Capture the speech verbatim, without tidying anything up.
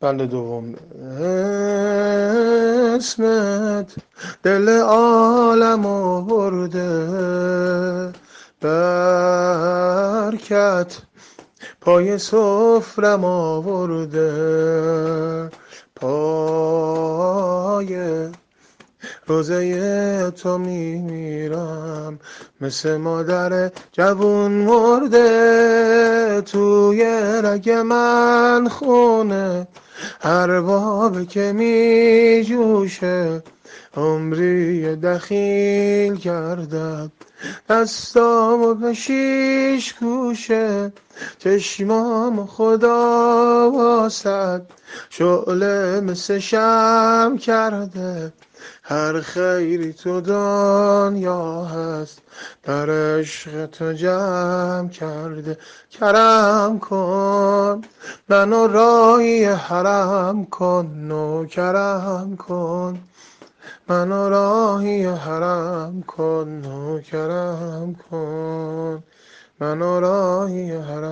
بند دوم. اسمت دل عالم آورده، برکت پای سفرم آورده، پای روزه تو میمیرم مثل مادر جوون مرده. توی رگ من خونه هر باب که می جوشه، عمری دخیل کردم دستامو به شیش گوشه. چشمام خدا واسد شعله مثل شمع کرده، هر خیری تو دنیا هست در عشق تو جمع کرده. کرم کن منو راهی حرم کن، نوکرم کن منو راهی حرم کن، نوکرم کن منو راهی حرم